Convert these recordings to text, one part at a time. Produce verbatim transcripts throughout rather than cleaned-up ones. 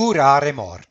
Curare-Mord.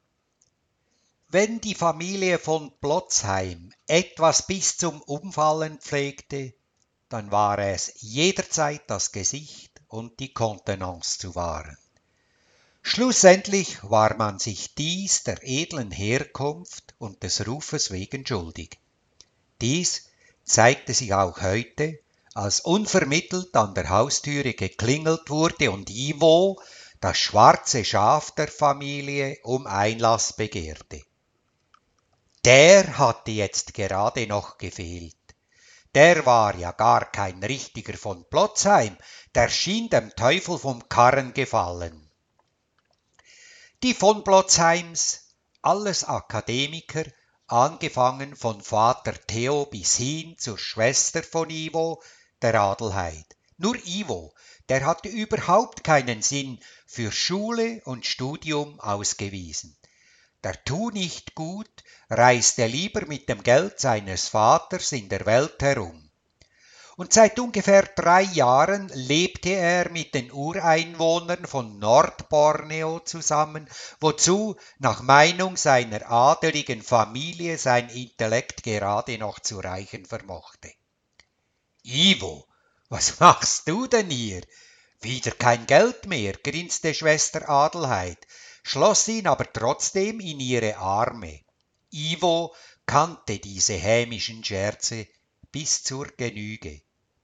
Wenn die Familie von Plotzheim etwas bis zum Umfallen pflegte, dann war es jederzeit das Gesicht und die Kontenance zu wahren. Schlussendlich war man sich dies der edlen Herkunft und des Rufes wegen schuldig. Dies zeigte sich auch heute, als unvermittelt an der Haustüre geklingelt wurde und Ivo, das schwarze Schaf der Familie, um Einlass begehrte. Der hatte jetzt gerade noch gefehlt. Der war ja gar kein richtiger von Plotzheim, der schien dem Teufel vom Karren gefallen. Die von Plotzheims, alles Akademiker, angefangen von Vater Theo bis hin zur Schwester von Ivo, der Adelheid. Nur Ivo, der hatte überhaupt keinen Sinn für Schule und Studium ausgewiesen. Der Tu-nicht-gut reiste lieber mit dem Geld seines Vaters in der Welt herum. Und seit ungefähr drei Jahren lebte er mit den Ureinwohnern von Nordborneo zusammen, wozu nach Meinung seiner adeligen Familie sein Intellekt gerade noch zu reichen vermochte. »Ivo, was machst du denn hier? Wieder kein Geld mehr«, grinste Schwester Adelheid, schloss ihn aber trotzdem in ihre Arme. Ivo kannte diese hämischen Scherze bis zur Genüge.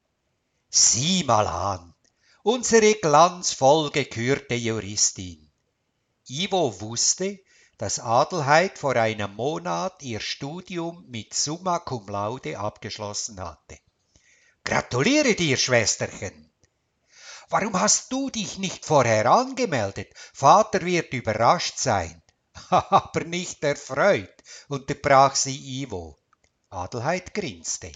»Sieh mal an, unsere glanzvoll gekürte Juristin.« Ivo wusste, dass Adelheid vor einem Monat ihr Studium mit Summa Cum Laude abgeschlossen hatte. »Gratuliere dir, Schwesterchen!« »Warum hast du dich nicht vorher angemeldet? Vater wird überrascht sein.« »Aber nicht erfreut«, unterbrach sie Ivo. Adelheid grinste.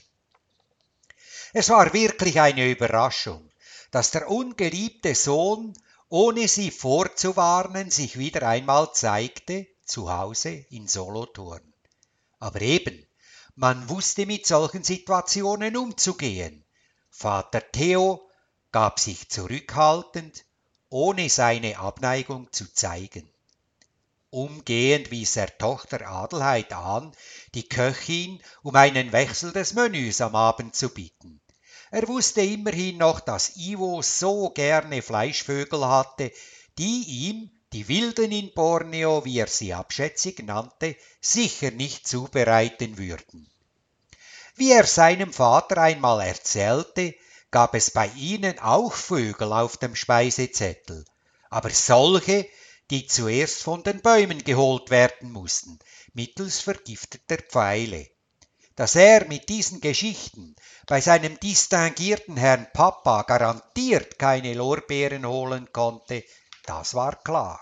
Es war wirklich eine Überraschung, dass der ungeliebte Sohn, ohne sie vorzuwarnen, sich wieder einmal zeigte, zu Hause in Solothurn. Aber eben, man wusste mit solchen Situationen umzugehen. Vater Theo gab sich zurückhaltend, ohne seine Abneigung zu zeigen. Umgehend wies er Tochter Adelheid an, die Köchin um einen Wechsel des Menüs am Abend zu bitten. Er wusste immerhin noch, dass Ivo so gerne Fleischvögel hatte, die ihm, die Wilden in Borneo, wie er sie abschätzig nannte, sicher nicht zubereiten würden. Wie er seinem Vater einmal erzählte, gab es bei ihnen auch Vögel auf dem Speisezettel, aber solche, die zuerst von den Bäumen geholt werden mussten, mittels vergifteter Pfeile. Dass er mit diesen Geschichten bei seinem distinguierten Herrn Papa garantiert keine Lorbeeren holen konnte, das war klar.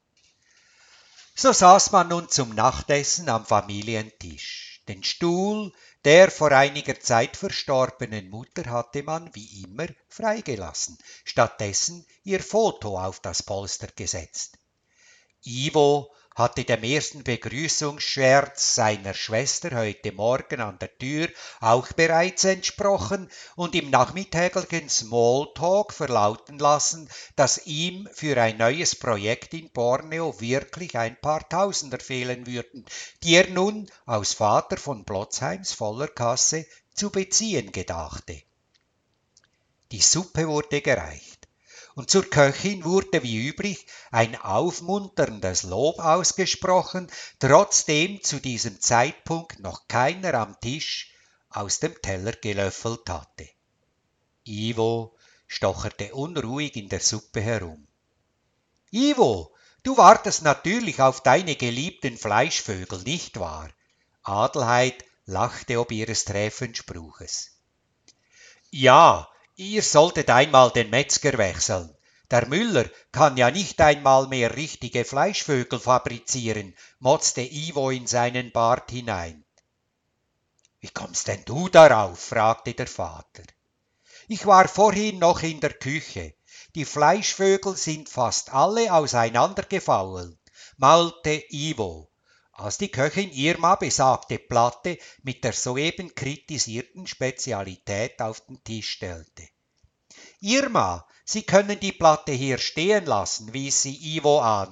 So saß man nun zum Nachtessen am Familientisch. Den Stuhl der vor einiger Zeit verstorbenen Mutter hatte man wie immer freigelassen, stattdessen ihr Foto auf das Polster gesetzt. Ivo hatte dem ersten Begrüßungsscherz seiner Schwester heute Morgen an der Tür auch bereits entsprochen und im nachmittäglichen Smalltalk verlauten lassen, dass ihm für ein neues Projekt in Borneo wirklich ein paar Tausender fehlen würden, die er nun aus Vater von Plotzheims voller Kasse zu beziehen gedachte. Die Suppe wurde gereicht. Und zur Köchin wurde wie üblich ein aufmunterndes Lob ausgesprochen, trotzdem zu diesem Zeitpunkt noch keiner am Tisch aus dem Teller gelöffelt hatte. Ivo stocherte unruhig in der Suppe herum. »Ivo, du wartest natürlich auf deine geliebten Fleischvögel, nicht wahr?« Adelheid lachte ob ihres träfen Spruches. »Ja, ihr solltet einmal den Metzger wechseln. Der Müller kann ja nicht einmal mehr richtige Fleischvögel fabrizieren«, motzte Ivo in seinen Bart hinein. »Wie kommst denn du darauf?« fragte der Vater. »Ich war vorhin noch in der Küche. Die Fleischvögel sind fast alle auseinandergefallen«, maulte Ivo, als die Köchin Irma besagte Platte mit der soeben kritisierten Spezialität auf den Tisch stellte. »Irma, Sie können die Platte hier stehen lassen«, wies sie Ivo an.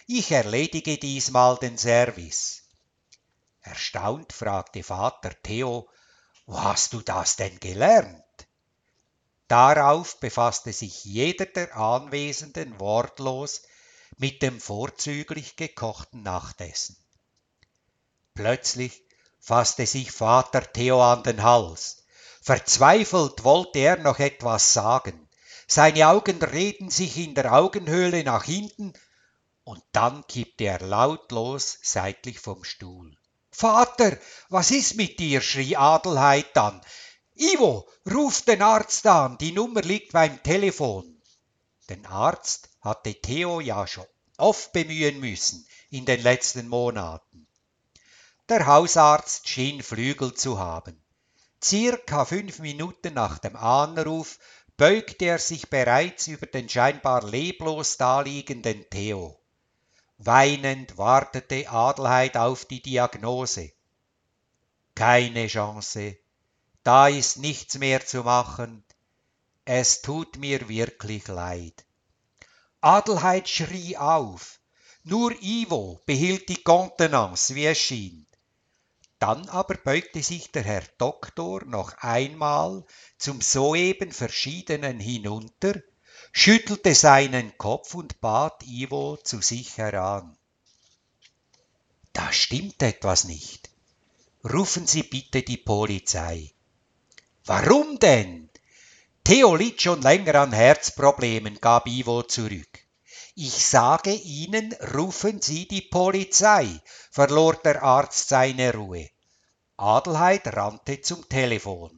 Ich erledige diesmal den Service. Erstaunt fragte Vater Theo, wo hast du das denn gelernt? Darauf befasste sich jeder der Anwesenden wortlos mit dem vorzüglich gekochten Nachtessen. Plötzlich fasste sich Vater Theo an den Hals. Verzweifelt wollte er noch etwas sagen. Seine Augen drehten sich in der Augenhöhle nach hinten und dann kippte er lautlos seitlich vom Stuhl. »Vater, was ist mit dir?« schrie Adelheid dann. »Ivo, ruf den Arzt an, die Nummer liegt beim Telefon.« Den Arzt hatte Theo ja schon oft bemühen müssen in den letzten Monaten. Der Hausarzt schien Flügel zu haben. Circa fünf Minuten nach dem Anruf beugte er sich bereits über den scheinbar leblos daliegenden Theo. Weinend wartete Adelheid auf die Diagnose. »Keine Chance, da ist nichts mehr zu machen. Es tut mir wirklich leid.« Adelheid schrie auf. Nur Ivo behielt die Kontenance, wie es schien. Dann aber beugte sich der Herr Doktor noch einmal zum soeben Verschiedenen hinunter, schüttelte seinen Kopf und bat Ivo zu sich heran. »Da stimmt etwas nicht. Rufen Sie bitte die Polizei.« »Warum denn?« »Theo litt schon länger an Herzproblemen«, gab Ivo zurück. »Ich sage Ihnen, rufen Sie die Polizei«, verlor der Arzt seine Ruhe. Adelheid rannte zum Telefon.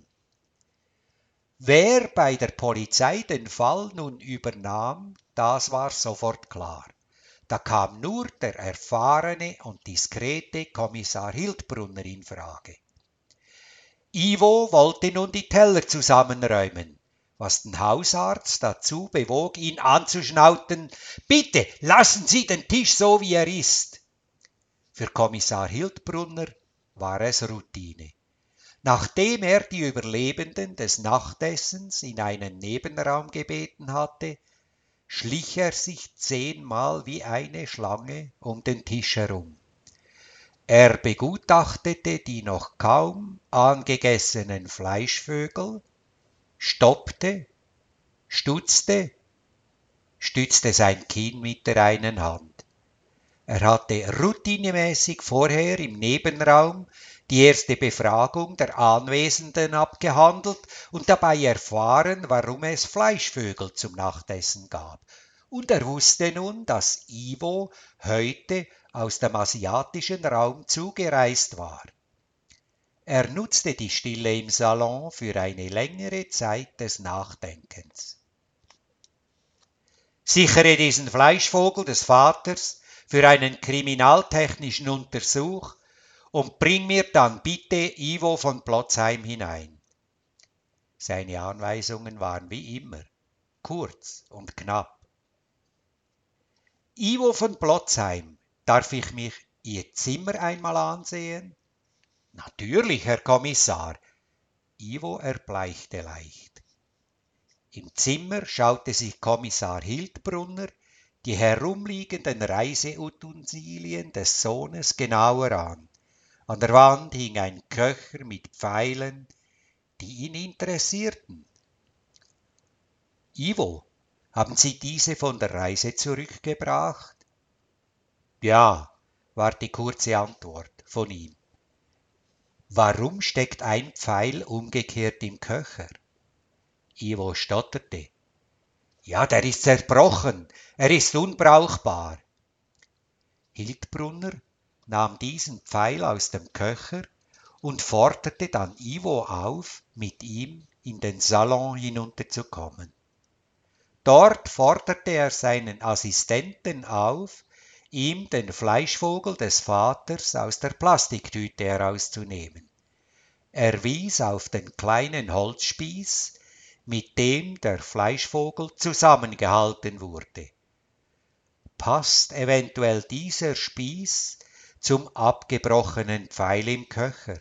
Wer bei der Polizei den Fall nun übernahm, das war sofort klar. Da kam nur der erfahrene und diskrete Kommissar Hildbrunner in Frage. Ivo wollte nun die Teller zusammenräumen, was den Hausarzt dazu bewog, ihn anzuschnauten: »Bitte, lassen Sie den Tisch so, wie er ist!« Für Kommissar Hildbrunner war es Routine. Nachdem er die Überlebenden des Nachtessens in einen Nebenraum gebeten hatte, schlich er sich zehnmal wie eine Schlange um den Tisch herum. Er begutachtete die noch kaum angegessenen Fleischvögel, stoppte, stutzte, stützte sein Kinn mit der einen Hand. Er hatte routinemäßig vorher im Nebenraum die erste Befragung der Anwesenden abgehandelt und dabei erfahren, warum es Fleischvögel zum Nachtessen gab. Und er wusste nun, dass Ivo heute aus dem asiatischen Raum zugereist war. Er nutzte die Stille im Salon für eine längere Zeit des Nachdenkens. »Sichere diesen Fleischvogel des Vaters für einen kriminaltechnischen Untersuch und bring mir dann bitte Ivo von Plotzheim hinein.« Seine Anweisungen waren wie immer kurz und knapp. »Ivo von Plotzheim, darf ich mich Ihr Zimmer einmal ansehen?« »Natürlich, Herr Kommissar.« Ivo erbleichte leicht. Im Zimmer schaute sich Kommissar Hildbrunner die herumliegenden Reiseutensilien des Sohnes genauer an. An der Wand hing ein Köcher mit Pfeilen, die ihn interessierten. »Ivo, haben Sie diese von der Reise zurückgebracht?« »Ja«, war die kurze Antwort von ihm. »Warum steckt ein Pfeil umgekehrt im Köcher?« Ivo stotterte. »Ja, der ist zerbrochen, er ist unbrauchbar.« Hildbrunner nahm diesen Pfeil aus dem Köcher und forderte dann Ivo auf, mit ihm in den Salon hinunterzukommen. Dort forderte er seinen Assistenten auf, ihm den Fleischvogel des Vaters aus der Plastiktüte herauszunehmen. Er wies auf den kleinen Holzspieß, mit dem der Fleischvogel zusammengehalten wurde. Passt eventuell dieser Spieß zum abgebrochenen Pfeil im Köcher?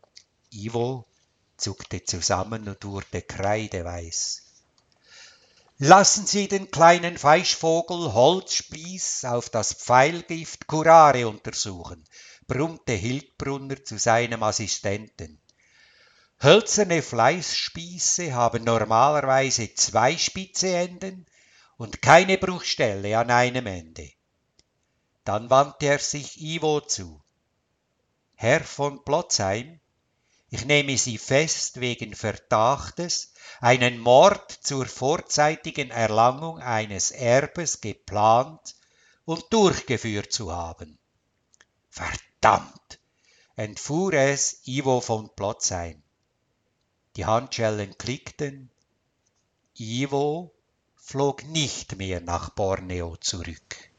Ivo zuckte zusammen und wurde kreideweiß. Lassen Sie den kleinen Feischvogel Holzspieß auf das Pfeilgift Curare untersuchen, brummte Hildbrunner zu seinem Assistenten. Hölzerne Fleischspieße haben normalerweise zwei spitze Enden und keine Bruchstelle an einem Ende. Dann wandte er sich Ivo zu. Herr von Blotzheim, ich nehme Sie fest wegen Verdachtes, einen Mord zur vorzeitigen Erlangung eines Erbes geplant und durchgeführt zu haben. Verdammt, entfuhr es Ivo von Blotzheim. Die Handschellen klickten. Ivo flog nicht mehr nach Borneo zurück.